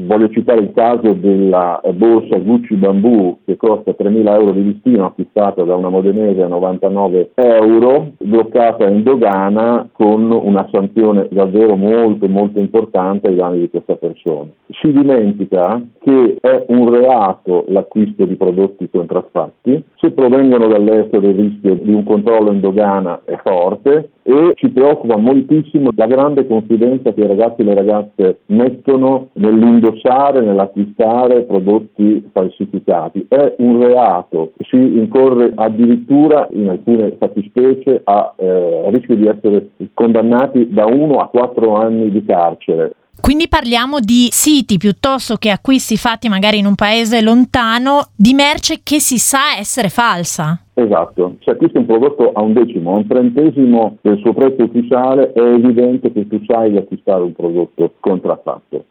Voglio citare il caso della borsa Gucci Bambù, che costa 3.000 euro di listino, acquistata da una modenese a 99 euro, bloccata in dogana con una sanzione davvero molto molto importante ai danni di questa persona. Si dimentica che è un reato l'acquisto di prodotti contraffatti, se provengono dall'estero il rischio di un controllo in dogana è forte e ci preoccupa moltissimo la grande confidenza che i ragazzi e le ragazze mettono nell'indossare, nell'acquistare prodotti falsificati. È un reato, si incorre addirittura in alcune fattispecie a rischio di essere condannati da 1 a 4 anni di carcere. Quindi parliamo di siti piuttosto che acquisti fatti magari in un paese lontano di merce che si sa essere falsa. Esatto, se acquisti un prodotto a 1/10, a 1/30 del suo prezzo ufficiale, è evidente che tu sai di acquistare un prodotto contraffatto.